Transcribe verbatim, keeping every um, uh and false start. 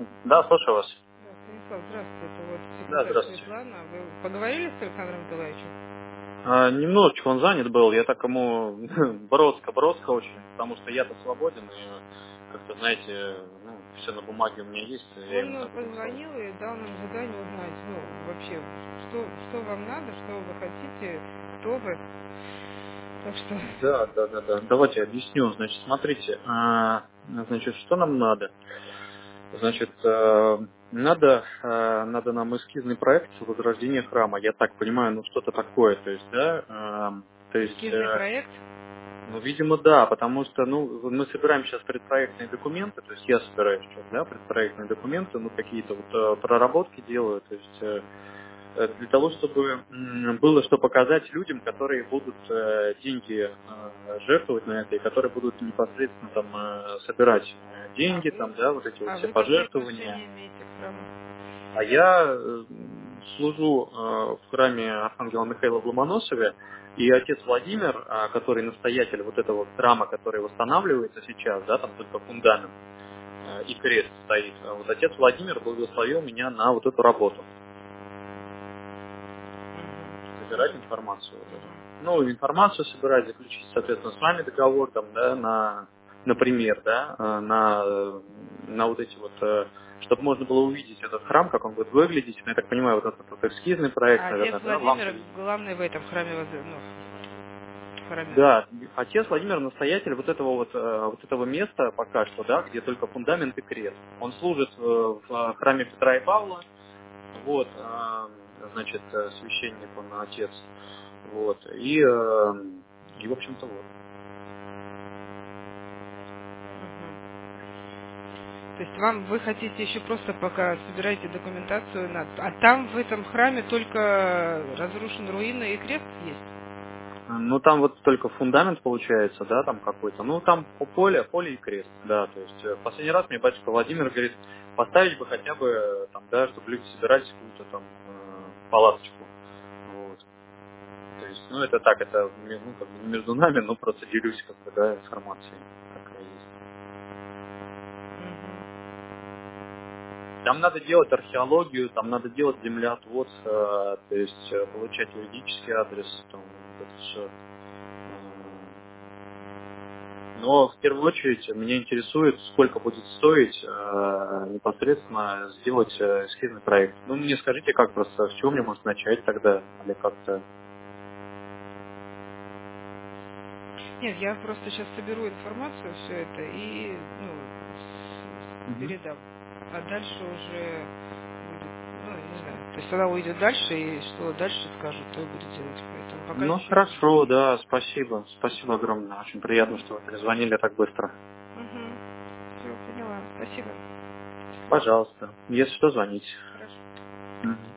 Да, слушаю вас. Да, Станислав, здравствуйте. Это вот Да, секретарь здравствуйте. Светлана. Вы поговорили с Александром Николаевичем? А, немножечко он занят был, я так ему броско-броско очень, потому что я-то свободен, и как-то, знаете, ну, все на бумаге у меня есть, я ему Он так бросал. позвонил и дал нам задание узнать, ну, вообще, что, что вам надо, что вы хотите, кто вы. Так что... Да, да, да, да. Давайте объясню. Значит, смотрите, а, значит, что нам надо? Значит, э, надо, э, надо нам эскизный проект возрождения храма. Я так понимаю, ну что-то такое, то есть, да, э, то есть, Эскизный э, проект? ну, видимо, да, потому что, ну, мы собираем сейчас предпроектные документы, то есть я собираю сейчас, да, предпроектные документы, ну, какие-то вот э, проработки делаю, то есть э, э, для того, чтобы м, было что показать людям, которые будут э, деньги э, жертвовать на это, и которые будут непосредственно там э, собирать э, А деньги, вы, там, да, вот эти вот а все вы какие пожертвования. отношения имеете к храму? А я э, служу э, в храме Архангела Михаила в Ломоносове, и отец Владимир, э, который настоятель вот этого храма, который восстанавливается сейчас, да, там только фундамент э, и крест стоит, а вот отец Владимир благословил меня на вот эту работу, собирать Слушайте. информацию вот эту. Мгм. Ну, информацию собирать, заключить, соответственно, с вами договор, там, да, на, например, да, э, на, э, на вот эти вот, чтобы можно было увидеть этот храм, как он будет выглядеть. Ну, я так понимаю, вот этот вот эскизный проект, А отец наверное, да, вам Владимир завезли. главный в этом храме, воз- ну, в храме. Да, отец Владимир настоятель вот этого вот, э, вот этого места пока что, да, где только фундамент и крест. Он служит э, в э, храме Петра и Павла, вот, э, значит, э, священник он отец, вот, и, э, и в общем-то вот. Мгм. То есть вам, вы хотите еще просто пока собираете документацию, на... а там в этом храме только разрушен руины и крест есть? Ну, там вот только фундамент получается, да, там какой-то. Ну, там по- поле, поле и крест, да. То есть э, в последний раз мне батюшка Владимир говорит, поставить бы хотя бы, э, там, да, чтобы люди собирались какую-то там э, палаточку. Вот. То есть, ну, это так, это, ме- ну, как бы не между нами, но просто делюсь, как бы, да, информацией, какая есть. Мгм. Там надо делать археологию, там надо делать землеотвод, э, то есть э, получать юридический адрес, там, вот это все. Но в первую очередь меня интересует, сколько будет стоить э, непосредственно сделать э, эскизный проект. Ну, мне скажите, как просто, с чего мне может начать тогда, или как-то. Нет, я просто сейчас соберу информацию, все это, и ну, с- Мгм. передам. А дальше уже будет, ну, не знаю. То есть она уйдет дальше, и что дальше скажут, то и будет делать. Поэтому пока Ну, ничего не могу. хорошо, да, спасибо. Спасибо огромное. Очень приятно, что вы перезвонили так быстро. Угу. Все, поняла. Спасибо. Пожалуйста. Если что, звоните. Хорошо. Мгм.